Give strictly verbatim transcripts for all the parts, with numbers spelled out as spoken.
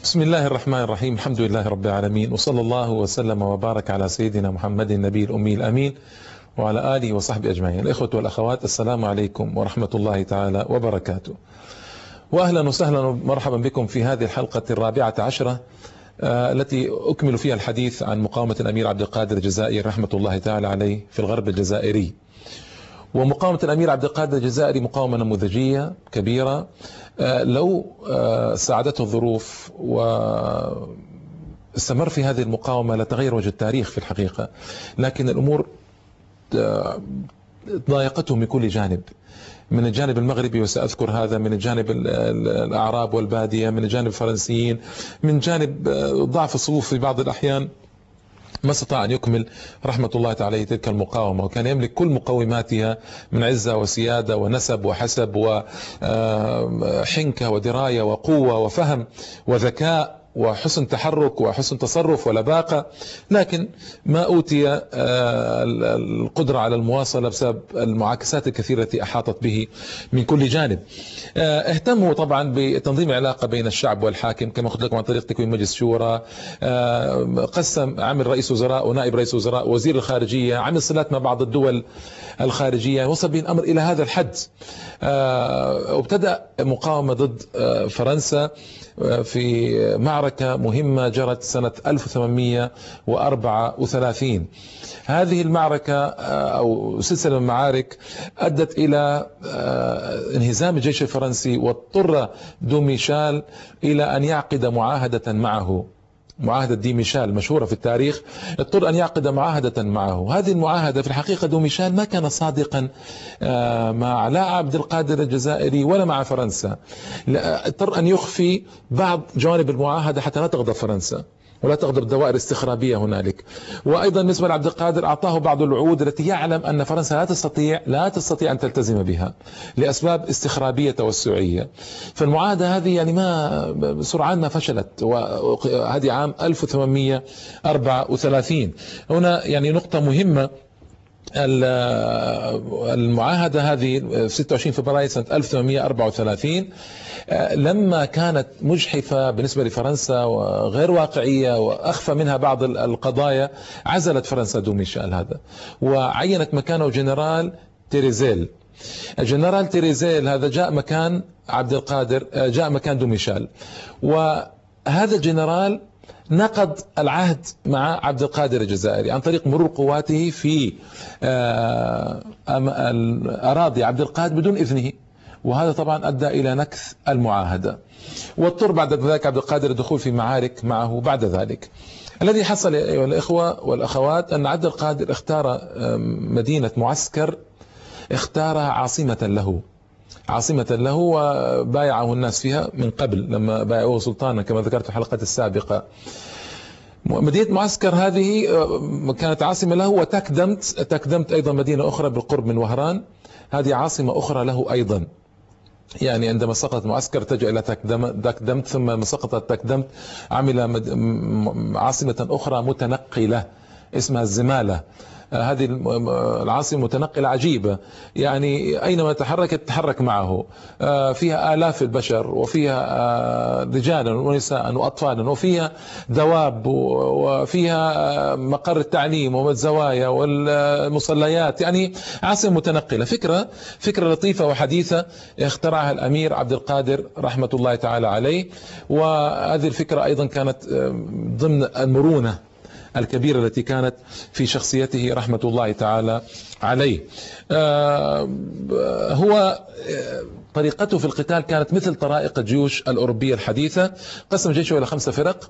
بسم الله الرحمن الرحيم. الحمد لله رب العالمين، وصلى الله وسلم وبارك على سيدنا محمد النبي الأمي الأمين وعلى آله وصحبه أجمعين. الإخوة والأخوات، السلام عليكم ورحمة الله تعالى وبركاته، وأهلا وسهلا ومرحبا بكم في هذه الحلقة الرابعة عشرة آه التي أكمل فيها الحديث عن مقاومة الأمير عبد القادر الجزائري رحمة الله تعالى عليه في الغرب الجزائري. ومقاومة الأمير عبد القادر الجزائري مقاومة نموذجية كبيرة، آه لو آه ساعدته الظروف واستمر في هذه المقاومة لتغير وجه التاريخ في الحقيقة، لكن الأمور آه ضايقته من كل جانب، من الجانب المغربي وسأذكر هذا، من الجانب الأعراب والبادية، من الجانب الفرنسيين، من جانب ضعف الصفوف في بعض الأحيان. ما استطاع أن يكمل رحمة الله تعالى تلك المقاومة، وكان يملك كل مقوماتها من عزة وسيادة ونسب وحسب وحنكة ودراية وقوة وفهم وذكاء وحسن تحرك وحسن تصرف ولباقة، لكن ما أوتي القدرة على المواصلة بسبب المعاكسات الكثيرة التي أحاطت به من كل جانب. اهتموا طبعا بتنظيم العلاقة بين الشعب والحاكم، كما قلت لكم، عن طريق تكوين مجلس شورى، قسم عمل رئيس وزراء ونائب رئيس وزراء، وزير الخارجية، عمل صلات مع بعض الدول الخارجية. وصل به الأمر إلى هذا الحد، وابتدأ مقاومة ضد فرنسا في معركة مهمة جرت سنة ألف وثمانمئة وأربعة وثلاثين. هذه المعركة أو سلسلة من المعارك أدت إلى انهزام الجيش الفرنسي، واضطر دوميشال إلى أن يعقد معاهدة معه، معاهدة دي ميشال مشهورة في التاريخ. اضطر أن يعقد معاهدة معه. هذه المعاهدة في الحقيقة دوميشال ما كان صادقا مع لا عبد القادر الجزائري ولا مع فرنسا، اضطر أن يخفي بعض جوانب المعاهدة حتى لا تغضب فرنسا ولا تغضب الدوائر الاستخرابية هنالك. وأيضا بالنسبة لعبد القادر أعطاه بعض الوعود التي يعلم أن فرنسا لا تستطيع لا تستطيع أن تلتزم بها لأسباب استخرابية توسعية. فالمعاهدة هذه يعني ما سرعان ما فشلت، وهذه عام ألف وثمانمئة وأربعة وثلاثين. هنا يعني نقطة مهمة، المعاهدة هذه في ستة وعشرين فبراير سنة ألف وثمانمئة وأربعة وثلاثين لما كانت مجحفة بالنسبة لفرنسا وغير واقعية وأخفى منها بعض القضايا، عزلت فرنسا دوميشال هذا وعينت مكانه جنرال تيريزيل. الجنرال تيريزيل هذا جاء مكان عبد القادر، جاء مكان دوميشال، وهذا الجنرال نقض العهد مع عبد القادر الجزائري عن طريق مرور قواته في أراضي عبد القادر بدون إذنه، وهذا طبعا أدى إلى نكث المعاهدة، واضطر بعد ذلك عبد القادر الدخول في معارك معه. بعد ذلك الذي حصل أيها الإخوة والأخوات أن عبد القادر اختار مدينة معسكر، اختارها عاصمة له، عاصمة له، وبايعه الناس فيها من قبل لما بايعوه سلطانا كما ذكرت في الحلقة السابقة. مدينة معسكر هذه كانت عاصمة له، وتكدمت تكدمت أيضا مدينة أخرى بالقرب من وهران، هذه عاصمة أخرى له أيضا. يعني عندما سقطت معسكر اتجه إلى تكدمت، ثم لما سقطت تكدمت عمل عاصمة أخرى متنقلة اسمها الزمالة. هذه العاصمة متنقلة عجيبة، يعني أينما تحركت تحرك معه، فيها آلاف البشر، وفيها رجالا ونساء وأطفالا، وفيها دواب، وفيها مقر التعليم والزوايا والمصليات، يعني عاصمة متنقلة. فكرة فكرة لطيفة وحديثة اخترعها الأمير عبد القادر رحمة الله تعالى عليه، وهذه الفكرة أيضا كانت ضمن المرونة الكبيرة التي كانت في شخصيته رحمة الله تعالى عليه. هو طريقته في القتال كانت مثل طرائق الجيوش الأوروبية الحديثة. قسم جيشه إلى خمسة فرق،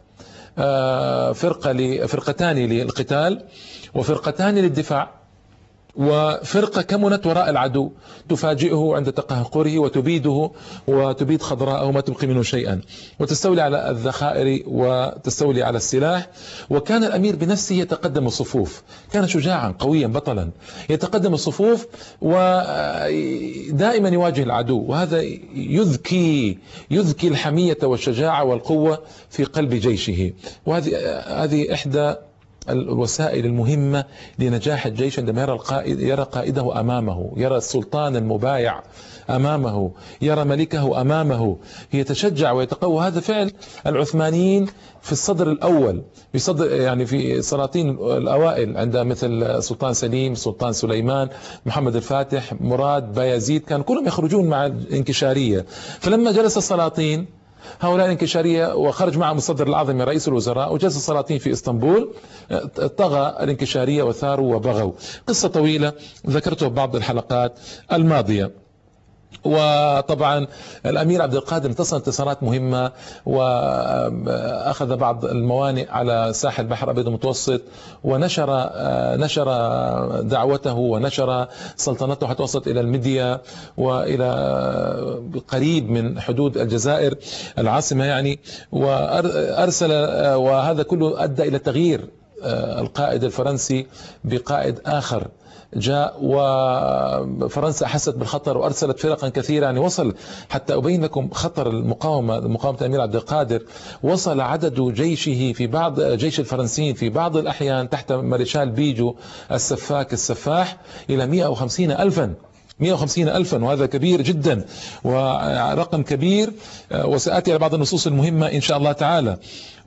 فرقة فرقتان للقتال، وفرقتان للدفاع، وفرقة كمنت وراء العدو تفاجئه عند تقهقره وتبيده وتبيد خضراءه وما تبقي منه شيئا، وتستولي على الذخائر وتستولي على السلاح. وكان الأمير بنفسه يتقدم الصفوف، كان شجاعا قويا بطلا، يتقدم الصفوف ودائما يواجه العدو، وهذا يذكي يذكي الحمية والشجاعة والقوة في قلب جيشه. وهذه هذه إحدى الوسائل المهمة لنجاح الجيش، عندما يرى القائد يرى قائده أمامه، يرى السلطان المبايع أمامه، يرى ملكه أمامه، يتشجع ويتقوى. هذا فعل العثمانيين في الصدر الأول، في صدر يعني في السلاطين الأوائل، عند مثل سلطان سليم، سلطان سليمان، محمد الفاتح، مراد، بايزيد، كان كلهم يخرجون مع الانكشارية. فلما جلس السلاطين هؤلاء الانكشارية وخرج معهم الصدر الأعظم رئيس الوزراء، وجلس السلاطين في اسطنبول، طغى الانكشارية وثاروا وبغوا. قصة طويلة ذكرتها ببعض الحلقات الماضية. وطبعا الأمير عبد القادر انتصر انتصارات مهمة، وأخذ بعض الموانئ على ساحل البحر الأبيض المتوسط، ونشر نشر دعوته ونشر سلطنته حتى وصلت إلى المديا وإلى قريب من حدود الجزائر العاصمة يعني، وأرسل، وهذا كله أدى إلى تغيير القائد الفرنسي بقائد آخر جاء، وفرنسا أحست بالخطر وأرسلت فرقا كثيرة. يعني وصل، حتى أبين لكم خطر المقاومة، مقاومة الأمير عبد القادر، وصل عدد جيشه في بعض جيش الفرنسيين في بعض الأحيان تحت مارشال بيجو السفاك السفاح إلى مئة وخمسين ألفا مئة وخمسين ألفا، وهذا كبير جدا ورقم كبير، وسآتي على بعض النصوص المهمة إن شاء الله تعالى.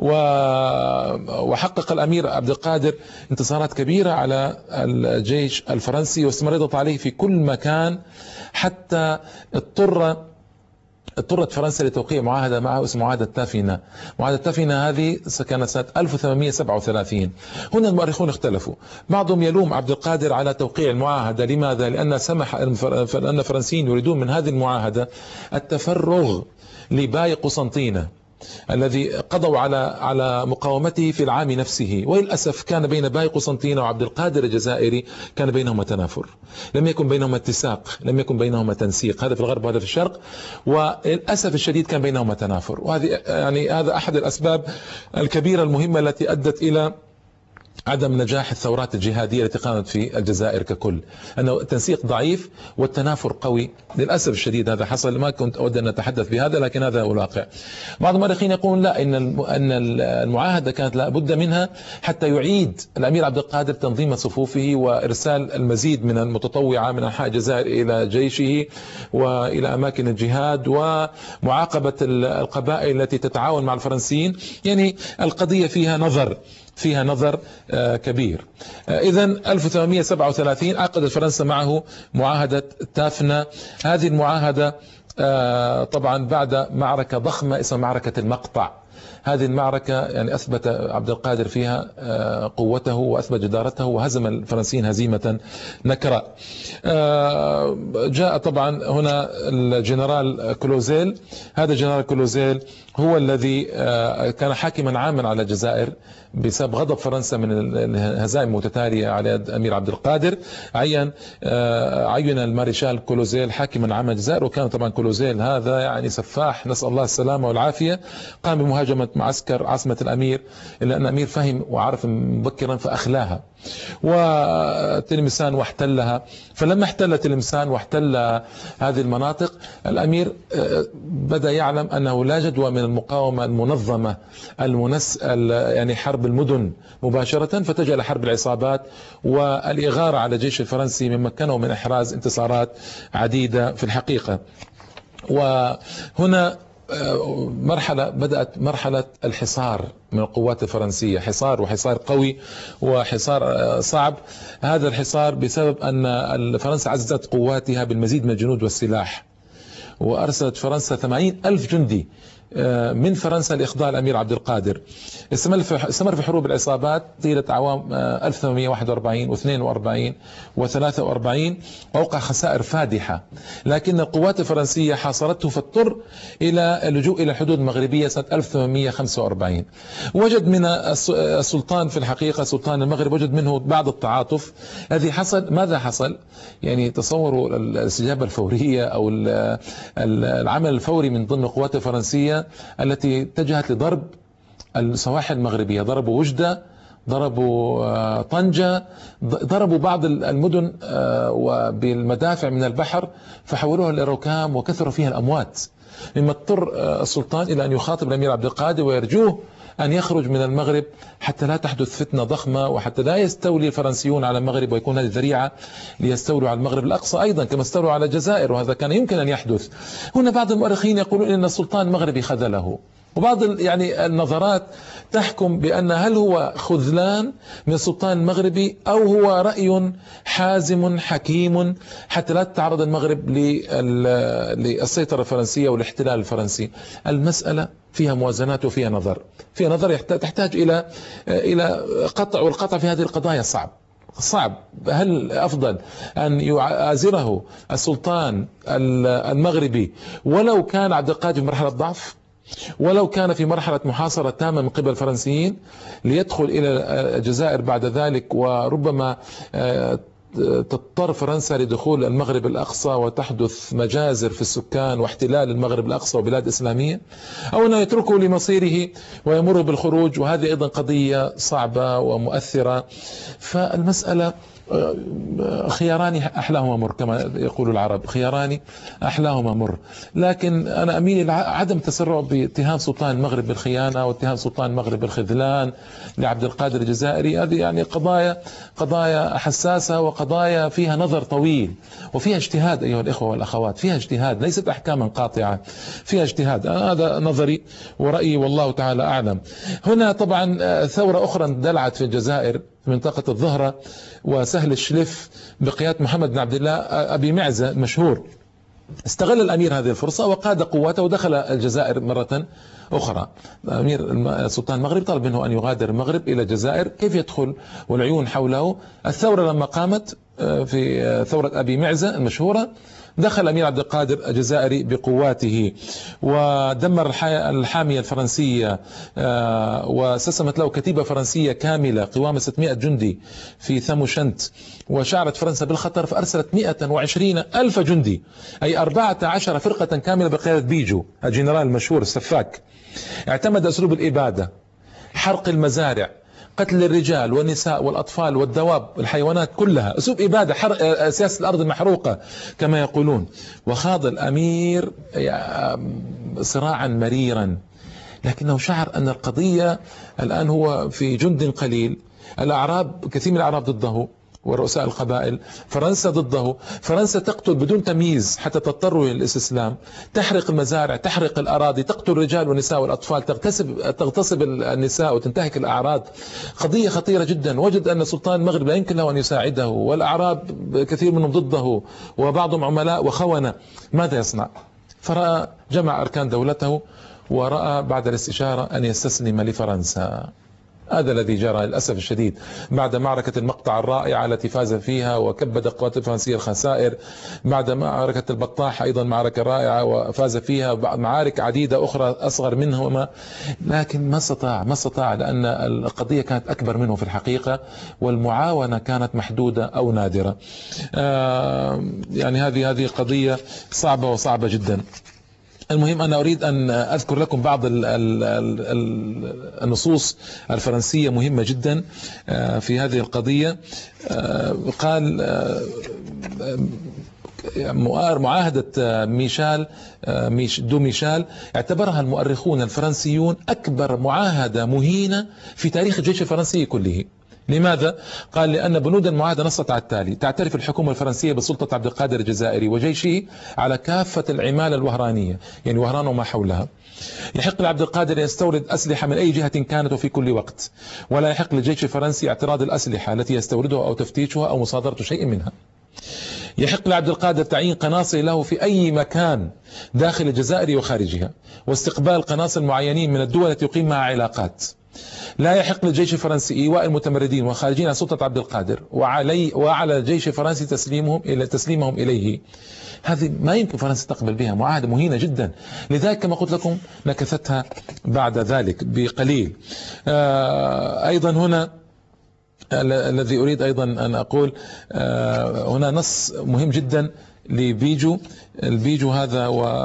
وحقق الأمير عبد القادر انتصارات كبيرة على الجيش الفرنسي، واستمرت عليه في كل مكان، حتى اضطر اضطرت فرنسا لتوقيع معاهدة معه اسمها معاهدة تافينا. معاهدة تافينا هذه كانت سنة ألف وثمانمئة وسبعة وثلاثين. هنا المؤرخون اختلفوا، بعضهم يلوم عبد القادر على توقيع المعاهدة. لماذا؟ لأن سمح لأن الفرنسيين يريدون من هذه المعاهدة التفرغ لباي قسنطينة الذي قضوا على على مقاومته في العام نفسه. وللأسف كان بين باي قسنطينة وعبد القادر الجزائري كان بينهما تنافر، لم يكن بينهما اتساق، لم يكن بينهما تنسيق، هذا في الغرب وهذا في الشرق، وللأسف الشديد كان بينهما تنافر. وهذه يعني هذا أحد الأسباب الكبيرة المهمة التي أدت إلى عدم نجاح الثورات الجهادية التي قامت في الجزائر ككل، أنه التنسيق ضعيف والتنافر قوي. للأسف الشديد هذا حصل. ما كنت أود أن أتحدث بهذا، لكن هذا هو الواقع. بعض المؤرخين يقولون لا، إن أن المعاهدة كانت لا بد منها حتى يعيد الأمير عبد القادر تنظيم صفوفه وإرسال المزيد من المتطوعة من أنحاء الجزائر إلى جيشه وإلى أماكن الجهاد، ومعاقبة القبائل التي تتعاون مع الفرنسيين. يعني القضية فيها نظر فيها نظر كبير. إذا ألف وثمانمئة وسبعة وثلاثين عقدت فرنسا معه معاهدة تافنا. هذه المعاهدة طبعا بعد معركة ضخمة اسمها معركة المقطع. هذه المعركة يعني أثبت عبد القادر فيها قوته وأثبت جدارته وهزم الفرنسيين هزيمة نكراء. جاء طبعا هنا الجنرال كلوزيل. هذا الجنرال كلوزيل هو الذي كان حاكما عاما على الجزائر بسبب غضب فرنسا من الهزائم المتتالية على يد أمير عبد القادر. عين عين المارشال كلوزيل حاكما عاما الجزائر. وكان طبعا كلوزيل هذا يعني سفاح، نسأل الله السلامة والعافية. قام بمهاجمة معسكر عاصمة الأمير، إلا أن الأمير فهم وعرف مبكرا فأخلاها وتلمسان واحتلها. فلما احتل تلمسان واحتل هذه المناطق، الأمير بدأ يعلم أنه لا جدوى من المقاومة المنظمة المنس يعني حرب المدن مباشرة، فاتجه إلى حرب العصابات والإغارة على الجيش الفرنسي، مما مكنه من إحراز انتصارات عديدة في الحقيقة. وهنا مرحلة بدأت مرحلة الحصار من القوات الفرنسية، حصار وحصار قوي وحصار صعب. هذا الحصار بسبب أن فرنسا عززت قواتها بالمزيد من الجنود والسلاح، وأرسلت فرنسا ثمانين ألف جندي من فرنسا لإخضاع الأمير عبد القادر. استمر في حروب العصابات طيلة أعوام ألف وثمانمئة وواحد وأربعين واثنين وأربعين وثلاثة وأربعين، وأوقع خسائر فادحة، لكن القوات الفرنسية حاصرته، فاضطر إلى اللجوء إلى الحدود المغربية سنة ألف وثمانمئة وخمسة وأربعين. وجد من السلطان في الحقيقة سلطان المغرب وجد منه بعض التعاطف. الذي حصل ماذا حصل؟ يعني تصوروا الاستجابة الفورية أو العمل الفوري من ضمن القوات الفرنسية التي اتجهت لضرب السواحل المغربية. ضربوا وجدة، ضربوا طنجة، ضربوا بعض المدن وبالمدافع من البحر، فحولوها لركام وكثروا فيها الأموات، مما اضطر السلطان إلى أن يخاطب الأمير عبد القادر ويرجوه أن يخرج من المغرب حتى لا تحدث فتنة ضخمة، وحتى لا يستولي الفرنسيون على المغرب ويكون هذه ذريعة ليستولوا على المغرب الأقصى أيضا كما استولوا على الجزائر، وهذا كان يمكن أن يحدث. هنا بعض المؤرخين يقولون إن السلطان المغربي خذله، وبعض يعني النظرات تحكم بأن هل هو خذلان من السلطان المغربي أو هو رأي حازم حكيم حتى لا تتعرض المغرب للسيطرة الفرنسية والاحتلال الفرنسي. المسألة فيها موازنات وفيها نظر، فيها نظر تحتاج إلى إلى قطع، والقطع في هذه القضايا صعب صعب. هل أفضل أن يعازره السلطان المغربي ولو كان عبد القادر في مرحلة ضعف، ولو كان في مرحلة محاصرة تامة من قبل الفرنسيين، ليدخل إلى الجزائر بعد ذلك وربما تضطر فرنسا لدخول المغرب الأقصى وتحدث مجازر في السكان واحتلال المغرب الأقصى وبلاد إسلامية، أو أنه يتركه لمصيره ويمر بالخروج، وهذه أيضا قضية صعبة ومؤثرة. فالمسألة خياران أحلاهما مر كما يقول العرب، خياران أحلاهما مر. لكن أنا أميل إلى عدم التسرع باتهام سلطان المغرب بالخيانة واتهام سلطان المغرب بالخذلان لعبد القادر الجزائري. هذه يعني قضايا قضايا حساسة وقضايا فيها نظر طويل وفيها اجتهاد أيها الإخوة والأخوات، فيها اجتهاد ليست أحكاما قاطعة، فيها اجتهاد. هذا نظري ورأيي والله تعالى أعلم. هنا طبعا ثورة أخرى اندلعت في الجزائر في منطقة الظهرة وسهل الشلف بقيادة محمد بن عبد الله أبي معزة المشهور. استغل الأمير هذه الفرصة وقاد قواته ودخل الجزائر مرة أخرى. أمير السلطان المغربي طلب منه أن يغادر المغرب إلى الجزائر. كيف يدخل والعيون حوله؟ الثورة لما قامت في ثورة أبي معزة المشهورة، دخل الأمير عبد القادر الجزائري بقواته ودمر الحامية الفرنسية واستسلمت له كتيبة فرنسية كاملة قوام ستمائة جندي في ثموشنت، وشعرت فرنسا بالخطر فأرسلت مائة وعشرين ألف جندي، أي أربعة عشر فرقة كاملة بقيادة بيجو الجنرال المشهور السفاك. اعتمد أسلوب الإبادة، حرق المزارع، قتل الرجال والنساء والأطفال والدواب والحيوانات كلها، أسلوب إبادة، سياسة الأرض المحروقة كما يقولون. وخاض الأمير صراعا مريرا، لكنه شعر أن القضية الآن هو في جند قليل، الأعراب كثير من الأعراب ضده ورؤساء القبائل، فرنسا ضده، فرنسا تقتل بدون تمييز حتى تضطروا إلى الاستسلام، تحرق المزارع، تحرق الأراضي، تقتل الرجال والنساء والأطفال، تغتصب تغتصب النساء وتنتهك الأعراض. قضية خطيرة جدا. وجد أن سلطان المغرب لا يمكن له أن يساعده، والأعراب كثير منهم ضده وبعضهم عملاء وخونة. ماذا يصنع؟ فرأى جمع أركان دولته ورأى بعد الاستشارة أن يستسلم لفرنسا. هذا الذي جرى للأسف الشديد بعد معركة المقطع الرائعة التي فاز فيها وكبد القوات الفرنسية الخسائر، بعد معركة البطاح أيضا معركة رائعة وفاز فيها، معارك عديدة أخرى أصغر منهما، لكن ما استطاع ما استطاع لأن القضية كانت أكبر منه في الحقيقة، والمعاونة كانت محدودة أو نادرة. آه يعني هذه هذه قضية صعبة وصعبة جدا. المهم أنا أريد أن أذكر لكم بعض النصوص الفرنسية مهمة جدا في هذه القضية. قال معاهدة ميشال دو ميشال اعتبرها المؤرخون الفرنسيون أكبر معاهدة مهينة في تاريخ الجيش الفرنسي كله. لماذا؟ قال لأن بنود المعاهدة نصت على التالي: تعترف الحكومة الفرنسية بسلطة عبد القادر الجزائري وجيشه على كافة العمالة الوهرانية، يعني وهران وما حولها. يحق لعبد القادر أن يستورد أسلحة من أي جهة كانت وفي كل وقت، ولا يحق للجيش الفرنسي اعتراض الأسلحة التي يستوردها أو تفتيشها أو مصادرة شيء منها. يحق لعبد القادر تعيين قناصل له في أي مكان داخل الجزائر وخارجها، واستقبال قناصل معينين من الدول التي يقيم معها علاقات. لا يحق للجيش الفرنسي إيواء المتمردين والخارجين عن سلطة عبد القادر، وعلي وعلى الجيش الفرنسي تسليمهم إلى تسليمهم إليه. هذه ما يمكن فرنسا تقبل بها، معاهدة مهينة جدا. لذلك كما قلت لكم نكثتها بعد ذلك بقليل. أيضا هنا الذي أريد أيضا أن أقول، هنا نص مهم جدا لبيجو. البيجو هذا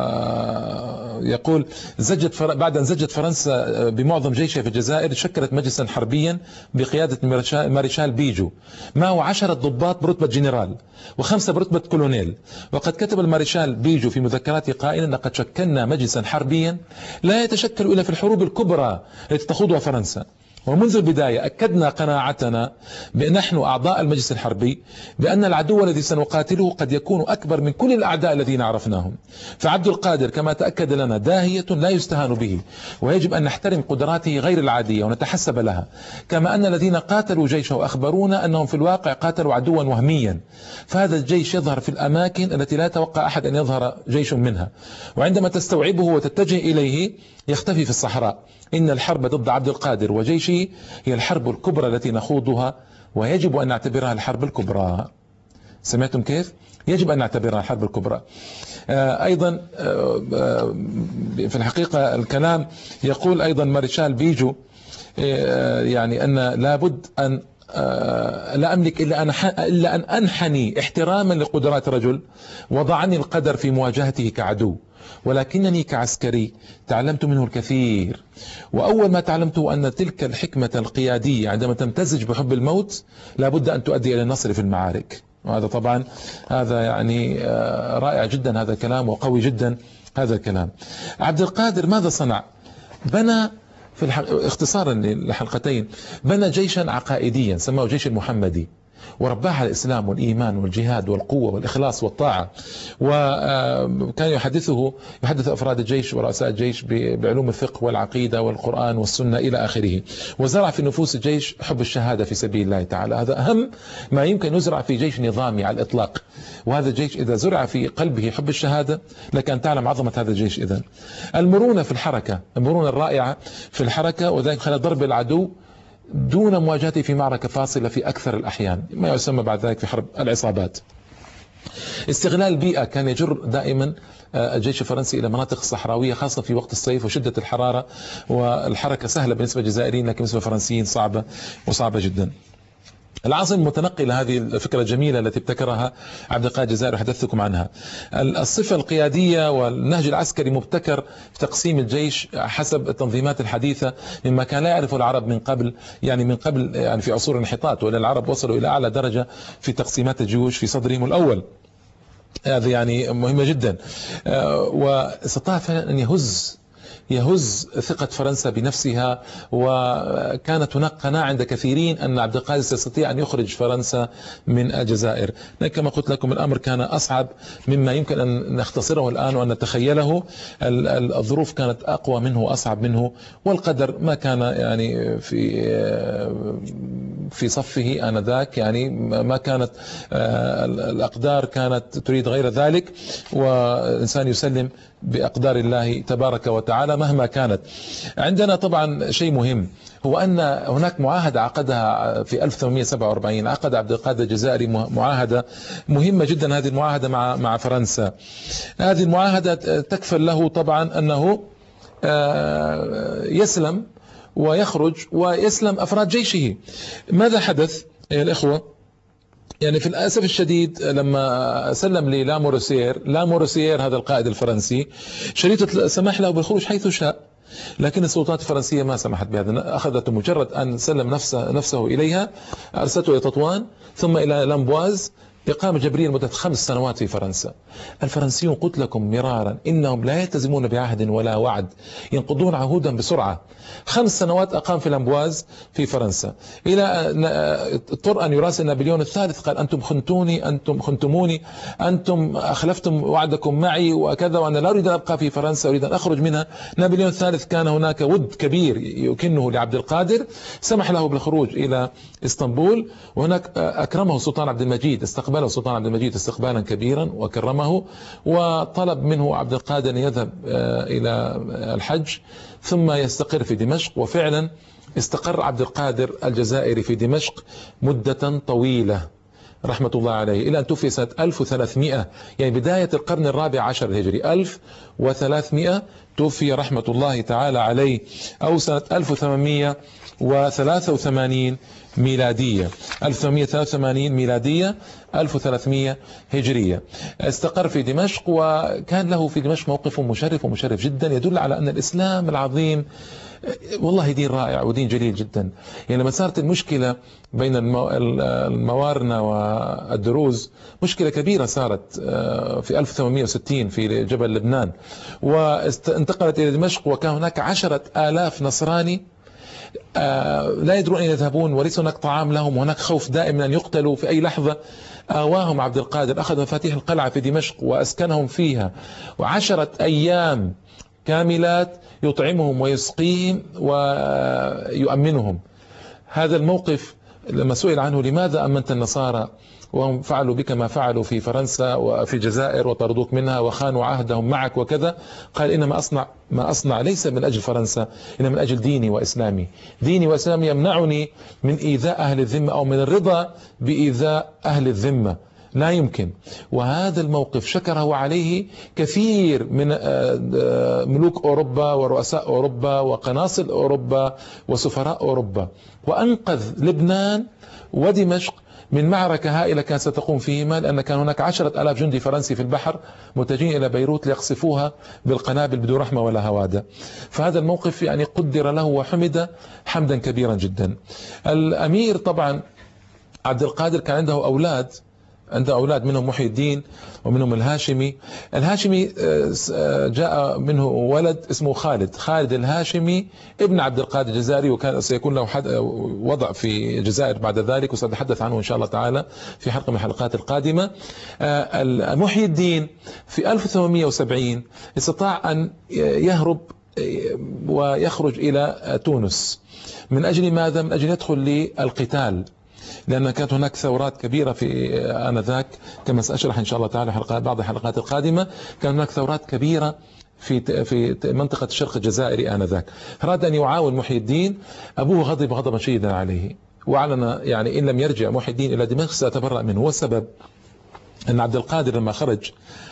ويقول زجت فر... بعد أن زجت فرنسا بمعظم جيشها في الجزائر شكلت مجلسا حربيا بقيادة مارشال بيجو معه عشرة ضباط برتبة جنرال وخمسة برتبة كولونيل. وقد كتب المارشال بيجو في مذكراته قائلا لقد شكلنا مجلسا حربيا لا يتشكل إلا في الحروب الكبرى التي تخوضها فرنسا. ومنذ البداية أكدنا قناعتنا بأن نحن أعضاء المجلس الحربي بأن العدو الذي سنقاتله قد يكون أكبر من كل الأعداء الذين عرفناهم. فعبد القادر كما تأكد لنا داهية لا يستهان به، ويجب أن نحترم قدراته غير العادية ونتحسب لها، كما أن الذين قاتلوا جيشه أخبرونا أنهم في الواقع قاتلوا عدوا وهميا. فهذا الجيش يظهر في الأماكن التي لا يتوقع أحد أن يظهر جيش منها، وعندما تستوعبه وتتجه إليه يختفي في الصحراء. إن الحرب ضد عبد القادر وجيشه هي الحرب الكبرى التي نخوضها، ويجب أن نعتبرها الحرب الكبرى. سمعتم كيف؟ يجب أن نعتبرها الحرب الكبرى. آه أيضا آه في الحقيقة الكلام يقول أيضا مارشال بيجو آه يعني أن لابد أن آه لا أملك إلا أن, إلا أن أنحني احتراما لقدرات رجل وضعني القدر في مواجهته كعدو، ولكنني كعسكري تعلمت منه الكثير. وأول ما تعلمته أن تلك الحكمة القيادية عندما تمتزج بحب الموت لابد أن تؤدي إلى النصر في المعارك. وهذا طبعا هذا يعني رائع جدا هذا الكلام وقوي جدا هذا الكلام. عبد القادر ماذا صنع؟ بنى في الح... اختصارا للحلقتين بنى جيشا عقائديا سماه جيش المحمدي، ورباه على الإسلام والإيمان والجهاد والقوة والإخلاص والطاعة. وكان يحدثه يحدث أفراد الجيش ورؤساء الجيش بعلوم الفقه والعقيدة والقرآن والسنة إلى آخره. وزرع في نفوس الجيش حب الشهادة في سبيل الله تعالى، هذا أهم ما يمكن يزرع في جيش نظامي على الإطلاق. وهذا الجيش إذا زرع في قلبه حب الشهادة لك أن تعلم عظمة هذا الجيش. إذن المرونة في الحركة، المرونة الرائعة في الحركة، وذلك خلال ضرب العدو دون مواجهته في معركة فاصلة في أكثر الأحيان، ما يسمى بعد ذلك في حرب العصابات. استغلال البيئة، كان يجر دائما الجيش الفرنسي إلى مناطق الصحراوية خاصة في وقت الصيف وشدة الحرارة، والحركة سهلة بالنسبة للجزائريين لكن بالنسبة للفرنسيين صعبة وصعبة جدا. العاصمة المتنقلة، هذه الفكرة الجميلة التي ابتكرها عبد القادر الجزائري وحدثتكم عنها. الصفة القيادية والنهج العسكري مبتكر في تقسيم الجيش حسب التنظيمات الحديثة مما كان لا يعرفه العرب من قبل، يعني من قبل يعني في عصور الانحطاط، ولا العرب وصلوا إلى أعلى درجة في تقسيمات الجيوش في صدرهم الأول. هذا يعني مهمة جدا. واستطاع فعلا أن يهز يهز ثقة فرنسا بنفسها، وكانت هناك قناعة عند كثيرين أن عبد القادر سيستطيع أن يخرج فرنسا من الجزائر. لكن كما قلت لكم الأمر كان أصعب مما يمكن أن نختصره الآن وأن نتخيله. الظروف كانت أقوى منه وأصعب منه، والقدر ما كان يعني في في صفه آنذاك، يعني ما كانت الأقدار كانت تريد غير ذلك، والإنسان يسلم بأقدار الله تبارك وتعالى مهما كانت. عندنا طبعا شيء مهم، هو أن هناك معاهدة عقدها في ألف وثمانمئة وسبعة وأربعين، عقد عبد القادر الجزائري معاهدة مهمة جدا، هذه المعاهدة مع مع فرنسا. هذه المعاهدة تكفل له طبعا أنه يسلم ويخرج ويسلم أفراد جيشه. ماذا حدث يا الإخوة؟ يعني في الأسف الشديد لما سلم لي لامورسير لامورسير هذا القائد الفرنسي شريطة سمح له بالخروج حيث شاء، لكن السلطات الفرنسية ما سمحت بهذا. أخذته مجرد أن سلم نفسه, نفسه إليها، أرسلته إلى تطوان ثم إلى لامبواز، إقامة جبرية لمدة خمس سنوات في فرنسا. الفرنسيون قلت لكم مرارا إنهم لا يلتزمون بعهد ولا وعد، ينقضون عهودا بسرعة. خمس سنوات أقام في لامبواز في فرنسا، إلى اضطر أن يراسل نابليون الثالث، قال أنتم خنتوني، أنتم خنتموني، أنتم أخلفتم وعدكم معي وكذا، وأنا لا أريد أن أبقى في فرنسا، أريد أن أخرج منها. نابليون الثالث كان هناك ود كبير يكنه لعبد القادر، سمح له بالخروج إلى إسطنبول، وهناك أكرمه السلطان عبد المجيد، استقبله السلطان عبد المجيد استقبالا كبيرا وكرمه، وطلب منه عبد القادر أن يذهب إلى الحج ثم يستقر في دمشق. وفعلا استقر عبد القادر الجزائري في دمشق مدة طويلة، رحمة الله عليه إلى أن توفي سنة ألف وثلاثمائة، يعني بداية القرن الرابع عشر الهجري، ألف وثلاثمائة توفي رحمة الله تعالى عليه، أو سنة ألف وثمانمائة وثلاثة وثمانين ميلادية، ألف وثمانمائة وثلاثة وثمانين ميلادية، ألف وثلاثمائة هجرية. استقر في دمشق، وكان له في دمشق موقف مشرف ومشرف جدا، يدل على أن الإسلام العظيم والله دين رائع ودين جليل جدا. يعني لما صارت المشكلة بين الموارنة والدروز، مشكلة كبيرة صارت في ألف وثمانمائة وستين في جبل لبنان، وانتقلت إلى دمشق، وكان هناك عشرة آلاف نصراني لا يدرون أين يذهبون، وليس هناك طعام لهم، وهناك خوف دائم أن يقتلوا في أي لحظة. آواهم عبد القادر، أخذ مفاتيح القلعة في دمشق وأسكنهم فيها، وعشرة أيام كاملات يطعمهم ويسقيهم ويؤمنهم. هذا الموقف لما سئل عنه لماذا أمنت النصارى وهم فعلوا بك ما فعلوا في فرنسا وفي الجزائر وطردوك منها وخانوا عهدهم معك وكذا، قال إنما أصنع ما أصنع ليس من أجل فرنسا، إنما من أجل ديني وإسلامي. ديني وإسلامي يمنعني من إيذاء أهل الذمة أو من الرضا بإيذاء أهل الذمة، لا يمكن. وهذا الموقف شكره عليه كثير من ملوك أوروبا ورؤساء أوروبا وقناصل أوروبا وسفراء أوروبا، وأنقذ لبنان ودمشق من معركة هائلة كانت ستقوم فيهما، لأن كان هناك عشرة آلاف جندي فرنسي في البحر متجهين إلى بيروت ليقصفوها بالقنابل بدون رحمة ولا هوادة. فهذا الموقف يعني قدر له وحمد حمدا كبيرا جدا. الأمير طبعا عبد القادر كان عنده أولاد، عنده أولاد منهم محي الدين ومنهم الهاشمي. الهاشمي جاء منه ولد اسمه خالد، خالد الهاشمي ابن عبد القادر الجزائري، وكان سيكون له وضع في الجزائر بعد ذلك، وسنتحدث عنه إن شاء الله تعالى في حلقة من الحلقات القادمة. محي الدين في ألف وثمانمائة وسبعين استطاع أن يهرب ويخرج إلى تونس. من أجل ماذا؟ من أجل يدخل للقتال، لأن كانت هناك ثورات كبيرة في آنذاك كما سأشرح إن شاء الله تعالى حلقات بعض الحلقات القادمة. كان هناك ثورات كبيرة في في منطقة الشرق الجزائري آنذاك. أراد أن يعاون محي الدين، أبوه غضب غضبا شديدا عليه، وأعلن يعني إن لم يرجع محي الدين إلى دمشق سيتبرأ منه. والسبب أن عبد القادر لما خرج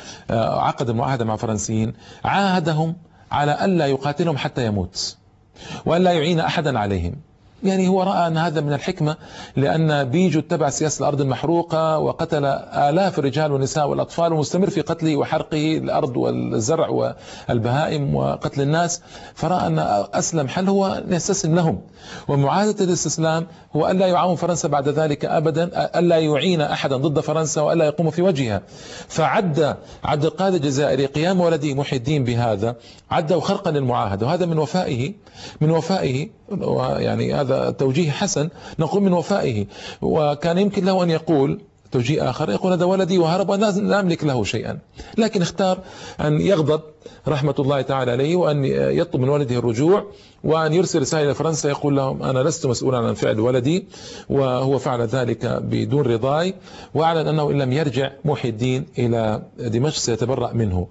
عقد المعاهدة مع الفرنسيين، عاهدهم على ألا يقاتلهم حتى يموت وألا يعين أحدا عليهم. يعني هو رأى أن هذا من الحكمة، لأن بيجو اتبع سياسة الأرض المحروقة وقتل آلاف الرجال والنساء والأطفال، ومستمر في قتله وحرقه الأرض والزرع والبهائم وقتل الناس. فرأى أن أسلم حل هو أن يستسلم لهم، ومعاهدة الاستسلام هو ألا يعاون فرنسا بعد ذلك أبدا، ألا يعين أحدا ضد فرنسا وألا يقوم في وجهها. فعد عبد القادر الجزائري قيام ولده محي الدين بهذا، عد خرقا للمعاهدة، وهذا من وفائه من وفائه يعني هذا توجيه حسن، نقول من وفائه. وكان يمكن له أن يقول توجيه آخر، يقول هذا ولدي وهرب ولا أملك له شيئا، لكن اختار أن يغضب رحمة الله تعالى عليه، وأن يطلب من ولده الرجوع، وأن يرسل رسالة إلى فرنسا يقول لهم أنا لست مسؤولا عن فعل ولدي، وهو فعل ذلك بدون رضاي، وأعلن أنه إن لم يرجع محي الدين إلى دمشق سيتبرأ منه.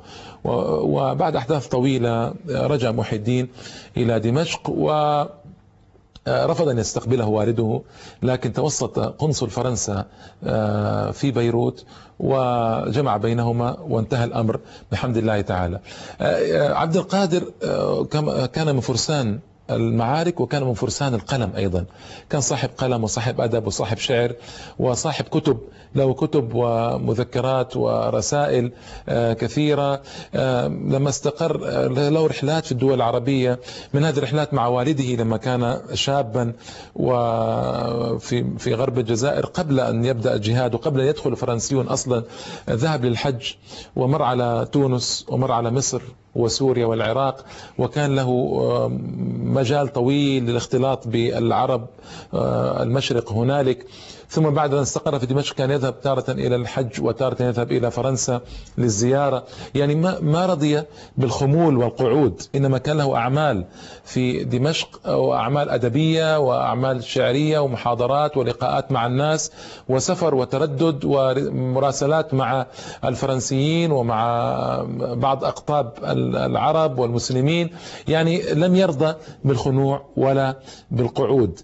وبعد أحداث طويلة رجع محي الدين إلى دمشق، و رفض أن يستقبله والده، لكن توسط قنصل فرنسا في بيروت وجمع بينهما وانتهى الأمر بحمد الله تعالى. عبد القادر كان من فرسان المعارك، وكان من فرسان القلم أيضا، كان صاحب قلم وصاحب أدب وصاحب شعر وصاحب كتب، له كتب ومذكرات ورسائل كثيرة. لما استقر له رحلات في الدول العربية، من هذه الرحلات مع والده لما كان شابا وفي في غرب الجزائر قبل أن يبدأ الجهاد وقبل أن يدخل الفرنسيون أصلا، ذهب للحج ومر على تونس ومر على مصر وسوريا والعراق، وكان له مجال طويل للاختلاط بالعرب المشرق هنالك. ثم بعد أن استقر في دمشق كان يذهب تارة إلى الحج وتارة يذهب إلى فرنسا للزيارة، يعني ما رضي بالخمول والقعود، إنما كان له أعمال في دمشق، وأعمال أدبية وأعمال شعرية ومحاضرات ولقاءات مع الناس وسفر وتردد ومراسلات مع الفرنسيين ومع بعض أقطاب العرب والمسلمين، يعني لم يرضى بالخنوع ولا بالقعود.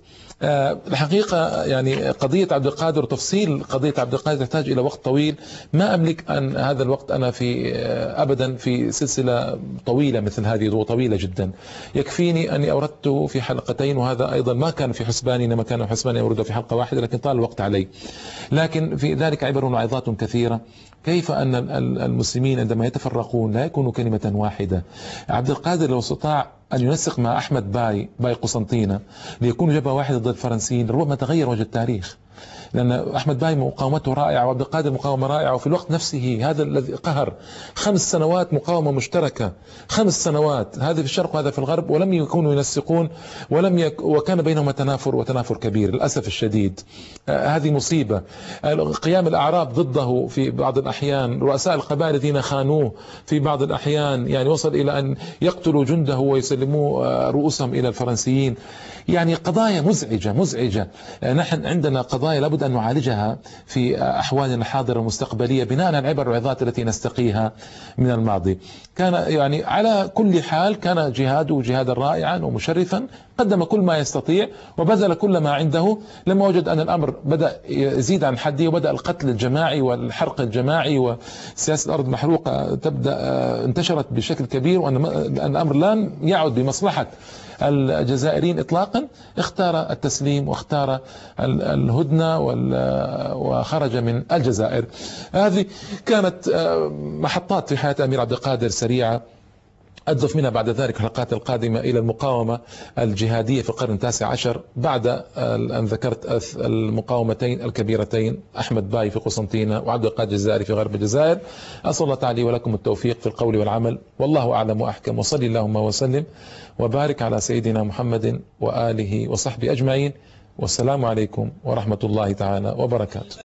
الحقيقة يعني قضية عبد القادر وتفصيل قضية عبد القادر تحتاج إلى وقت طويل، ما أملك أن هذا الوقت أنا في أبدا في سلسلة طويلة مثل هذه وطويلة جدا، يكفيني أني أوردته في حلقتين، وهذا أيضا ما كان في حسباني، إنما كان في حسباني أورده في حلقة واحدة، لكن طال الوقت علي. لكن في ذلك عبر وعظات كثيرة، كيف أن المسلمين عندما يتفرقون لا يكونوا كلمة واحدة. عبد القادر لو استطاع أن ينسق مع أحمد باي باي قسنطينة ليكونوا جبهة واحدة ضد الفرنسيين، ربما تغير وجه التاريخ، لأن أحمد باي مقاومته رائعة وعبد القادر مقاومة رائعة، وفي الوقت نفسه هذا الذي قهر خمس سنوات مقاومة مشتركة، خمس سنوات، هذا في الشرق وهذا في الغرب، ولم يكونوا ينسقون، ولم يك وكان بينهما تنافر وتنافر كبير للأسف الشديد. آه هذه مصيبة. آه قيام الأعراب ضده في بعض الأحيان، رؤساء القبائل الذين خانوه في بعض الأحيان، يعني وصل إلى أن يقتلوا جنده ويسلموا آه رؤوسهم إلى الفرنسيين. يعني قضايا مزعجة مزعجة. آه نحن عندنا قضايا لابد أن نعالجها في أحوالنا الحاضرة والمستقبلية بناء على العبر والعظات التي نستقيها من الماضي. كان يعني على كل حال كان جهاده جهادا رائعا ومشرفا، قدم كل ما يستطيع وبذل كل ما عنده. لما وجد أن الأمر بدأ يزيد عن حده وبدأ القتل الجماعي والحرق الجماعي وسياسة الأرض محروقة تبدأ انتشرت بشكل كبير، وأن الأمر لن يعد بمصلحة الجزائريين إطلاقا، اختار التسليم واختار الهدنة وخرج من الجزائر. هذه كانت محطات في حياة أمير عبد القادر سريعة، أضف منها بعد ذلك الحلقات القادمة إلى المقاومة الجهادية في القرن التاسع عشر، بعد أن ذكرت المقاومتين الكبيرتين، أحمد باي في قسنطينة وعبد القادر الجزائري في غرب الجزائر. أسأل الله تعالى ولكم التوفيق في القول والعمل، والله أعلم وأحكم، وصلي اللهم وسلم وبارك على سيدنا محمد وآله وصحبه أجمعين، والسلام عليكم ورحمة الله تعالى وبركاته.